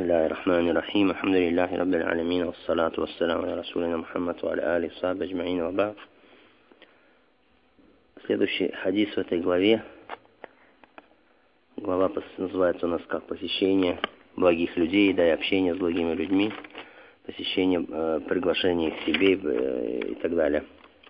الله الرحمن الرحيم الحمد لله رب العالمين والصلاة والسلام على رسولنا محمد وعلى آله وصحبه أجمعين وبعد. Следующий хадис в этой главе. Глава называется у нас как посещение благих людей, да, и общение с благими людьми, посещение, приглашение к себе и так далее.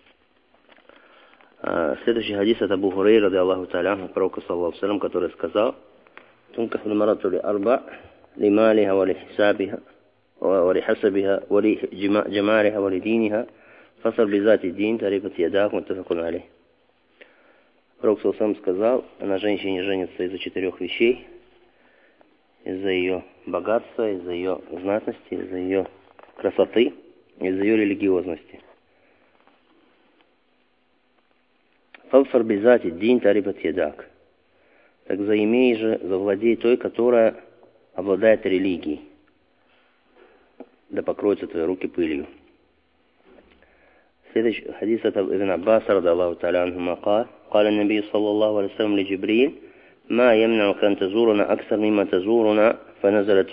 Следующий хадис от Абу Хурайры, ради Аллаху та'аля, пророка, саллаллаху алейхи ва саллям, который сказал: «Тункаху аль-марату ли арба, ли малиха, ва ли хисабиха, ва ли хасабиха, ва ли джамариха, ва ли диниха, фасар бизати дин, тарибат ядах, муттафакун алейх». Пророк, саллаллаху алейхи ва саллям, сказал: на женщине женится из-за 4 вещей: из-за ее богатства, из-за ее знатности, из-за ее красоты, из-за ее религиозности. «Фавфар бизати дин тарибат ядак». Так заимей же, завладей той, которая обладает религией, да покроются твои руки пылью. Следующий хадис от Ибн Аббаса, ради Аллаху та'аля анхума, قال النبي صلى الله عليه وسلم لجبريل: ما يمنعك أن تزورنا أكثر مما تزورنا؟ فنزلت: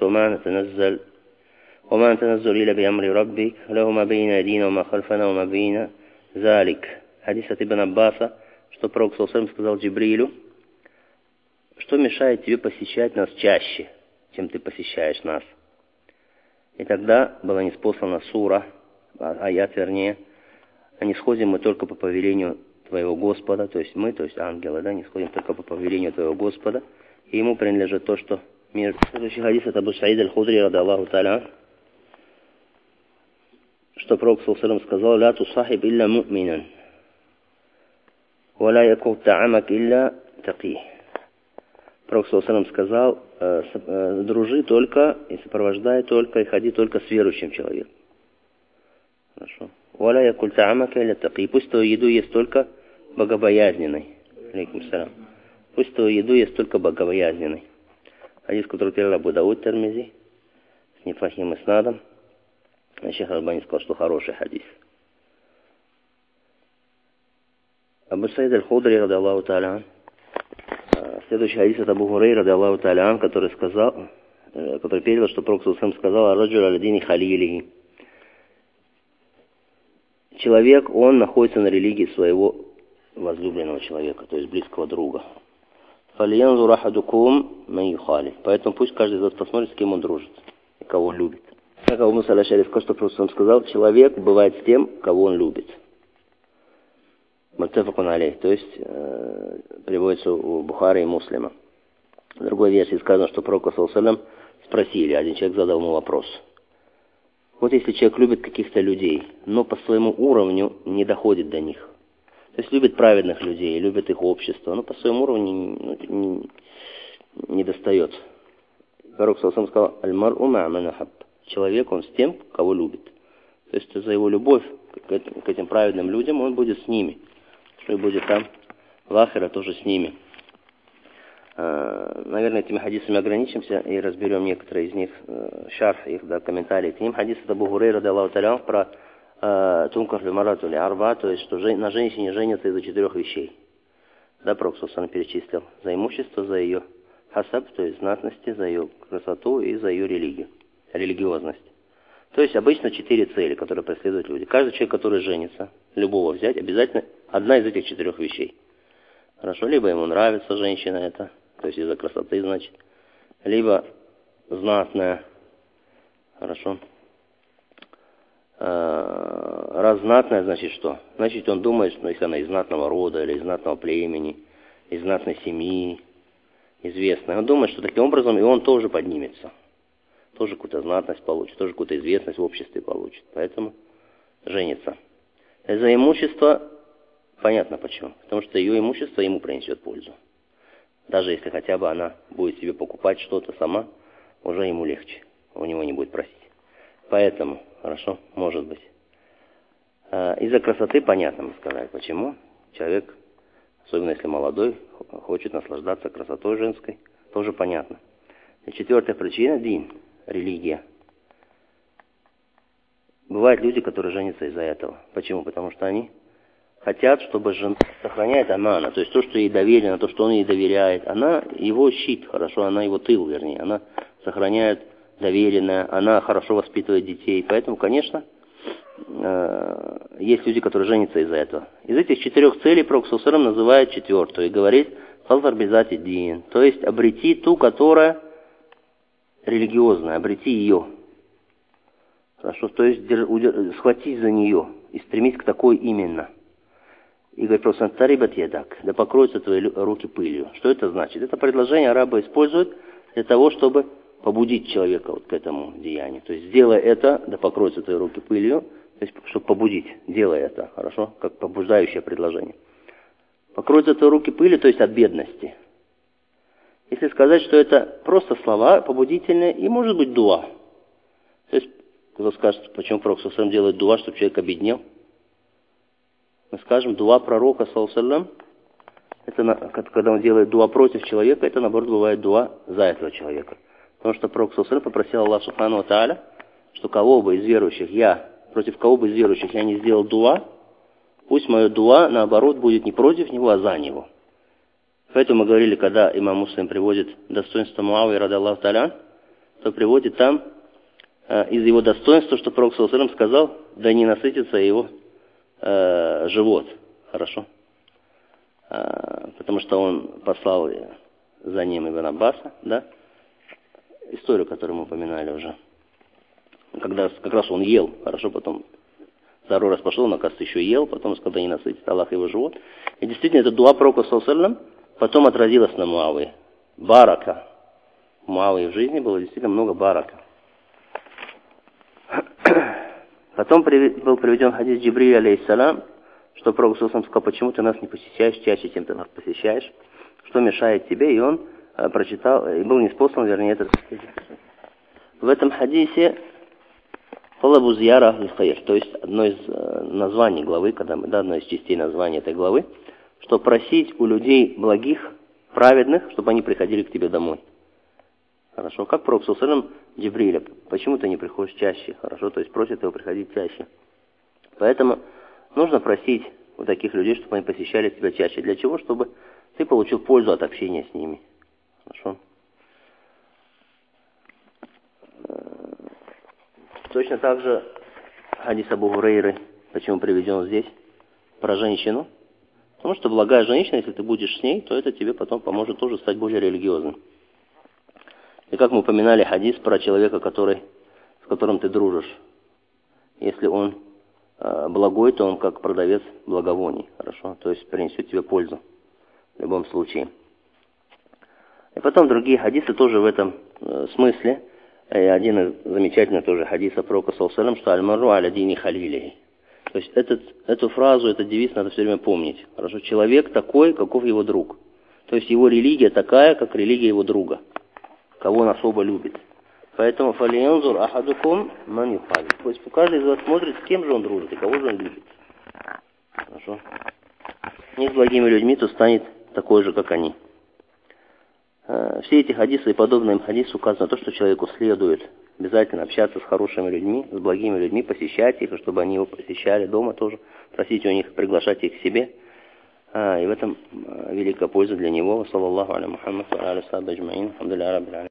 وما نتنزل إلا بأمر ربك له ما بين أيدينا وما خلفنا وما بين ذلك. Хадис от Ибн Аббаса, что пророк саллаллаху алейхи ва саллям сказал Джибрилю: что мешает тебе посещать нас чаще, чем ты посещаешь нас? И тогда была ниспослана сура, аят вернее: а не сходим мы только по повелению твоего Господа, то есть мы, то есть ангелы, да, не сходим только по повелению твоего Господа, и ему принадлежит то, что мир. Следующий хадис от Абу Саида аль-Худри, ради Аллаху та'аля, что пророк саллаллаху алейхи ва саллям сказал: ла тусахиб илля му'минан, ва ла якул та'амак илля таки. Пророк саллаллаху алейхи ва саллям сказал: дружи только и сопровождай только и ходи только с верующим человеком. Хорошо. «Валя якуль та'амака илля таки». Пусть твою еду есть только богобоязненный. Алейкум салям. Пусть твою еду есть только богобоязненный. Хадис, который перевел Абу Дауд Тирмизи с неплохим иснадом. Шейх Аль-Альбани сказал, что хороший хадис. Абу Саид аль-Худри, ради Аллаху та'аля, следующий хадис от Абу Хурайры, ради Аллаху та'аля, который перевел, что пророк саллаллаху алейхи ва саллям сказал: «Ар-раджулю аля дини халилихи». Человек, он находится на религии своего возлюбленного человека, то есть близкого друга. «Фальянзур ахадукум ман юхалиф». Поэтому пусть каждый из вас посмотрит, с кем он дружит и кого он любит. Как Абу Муса аль-Аш'ари сказал, что просто сказал: человек бывает с тем, кого он любит. Муттафакун алейх, то есть приводится у Бухари и Муслима. В другой версии сказано, что пророка саллаллаху алейхи ва саллям спросили, один человек задал ему вопрос: вот если человек любит каких-то людей, но по своему уровню не доходит до них, то есть любит праведных людей, любит их общество, но по своему уровню не достает. Пророк саллаллаху алейхи ва саллям сказал: «Аль-мар'у ма'a ман ахабб». Человек, он с тем, кого любит. То есть за его любовь к этим праведным людям он будет с ними. Что и будет там в ахире тоже с ними. Наверное, этими хадисами ограничимся и разберем некоторые из них, шарх их, да, комментарии к ним. Хадис от Абу Хурайры, ради Аллаху та'аля, про тункаху аль-марату ли арба, то есть что на женщине женится из-за 4 вещей. Да, пророк саллаллаху алейхи ва саллям перечислил: за имущество, за ее хасаб, то есть знатности, за ее красоту и за ее религию, религиозность. То есть обычно 4 цели, которые преследуют люди. Каждый человек, который женится, любого взять, обязательно одна из этих 4 вещей. Хорошо, либо ему нравится женщина эта, то есть из-за красоты, значит, либо знатная, хорошо. Раз знатная, значит что? Значит, он думает, что если она из знатного рода, или из знатного племени, из знатной семьи, известная, он думает, что таким образом и он тоже поднимется, тоже какую-то знатность получит, тоже какую-то известность в обществе получит, поэтому женится. За имущество понятно почему, потому что ее имущество ему принесет пользу. Даже если хотя бы она будет себе покупать что-то сама, уже ему легче, у него не будет просить. Поэтому, хорошо, может быть. Из-за красоты понятно, мы сказали, почему человек, особенно если молодой, хочет наслаждаться красотой женской, тоже понятно. И 4-я причина – дин, религия. Бывают люди, которые женятся из-за этого. Почему? Потому что они хотят, чтобы жена сохраняет амана, то есть то, что ей доверено, то, что он ей доверяет. Она его щит, хорошо, она его тыл, вернее. Она сохраняет доверенная, она хорошо воспитывает детей. Поэтому, конечно, есть люди, которые женятся из-за этого. Из этих 4 целей Пророк ﷺ называет 4-ю и говорит «Фазар бизати дин», то есть обрети ту, которая религиозная, обрети ее. Хорошо, то есть схватись за нее и стремись к такой именно. И говорит Пророк «Тарибат ядак», да покроются твои руки пылью. Что это значит? Это предложение арабы используют для того, чтобы побудить человека вот к этому деянию. То есть сделай это, да покроются твои руки пылью. То есть, чтобы побудить, делай это, хорошо, как побуждающее предложение. Покроются твои руки пылью, то есть от бедности. Если сказать, что это просто слова побудительные, и может быть дуа. То есть, кто скажет, почему Пророк ﷺ делает дуа, чтобы человек обеднел. Мы скажем, дуа пророка ﷺ, это когда он делает дуа против человека, это наоборот бывает дуа за этого человека. Потому что Пророк ﷺ попросил Аллаха Субхану ва Тааля, что кого бы из верующих против кого бы из верующих я не сделал дуа, пусть мое дуа, наоборот, будет не против него, а за него. Поэтому мы говорили, когда имам Муслим приводит достоинство Муавии, ради Аллаху Тааля, то приводит там из его достоинства, что Пророк ﷺ сказал, да не насытится его живот. Хорошо? Потому что он послал за ним Ибн Аббаса, да? Историю, которую мы упоминали уже. Когда как раз он ел, хорошо, потом второй раз пошел, он, оказывается, еще ел, потом, когда не насытит Аллах его живот. И действительно, это дуа пророка ﷺ потом отразилось на Муавии. Барака. В Муавии в жизни было действительно много барака. Потом был приведен хадис Джибриля, алейхиссалям, что пророк ﷺ сказал, почему ты нас не посещаешь чаще, чем ты нас посещаешь, что мешает тебе, и он прочитал, и был ниспослан, вернее, этот. В этом хадисе талабу зияра ахль хайр, то есть одно из названий главы, одно из частей названия этой главы, что просить у людей благих, праведных, чтобы они приходили к тебе домой. Хорошо, как пророк ﷺ Джибриля, почему ты не приходишь чаще? Хорошо, то есть просит его приходить чаще. Поэтому нужно просить у таких людей, чтобы они посещали тебя чаще. Для чего? Чтобы ты получил пользу от общения с ними. Хорошо. Точно так же хадис Абу Хурейры, почему приведен здесь, про женщину. Потому что благая женщина, если ты будешь с ней, то это тебе потом поможет тоже стать более религиозным. И как мы упоминали хадис про человека, с которым ты дружишь. Если он благой, то он как продавец благовоний. Хорошо? То есть принесет тебе пользу в любом случае. И потом другие хадисы тоже в этом смысле. И один из замечательных тоже хадисов пророка ﷺ, что «Аль-марру аля дини халилихи». То есть эту фразу, этот девиз надо все время помнить. Хорошо? Человек такой, каков его друг. То есть его религия такая, как религия его друга, кого он особо любит. Поэтому «Фалиянзур ахадукум ман юхалил». То есть каждый из вас смотрит, с кем же он дружит и кого же он любит. Хорошо? Не с благими людьми, то станет такой же, как они. Все эти хадисы и подобные им хадисы указывают на то, что человеку следует обязательно общаться с хорошими людьми, с благими людьми, посещать их, чтобы они его посещали дома тоже, просить у них, приглашать их к себе. И в этом великая польза для него. Саллаллаху аля Мухаммад ва аля сахби аджмаин. Алхамдулиллахи раббил алямин.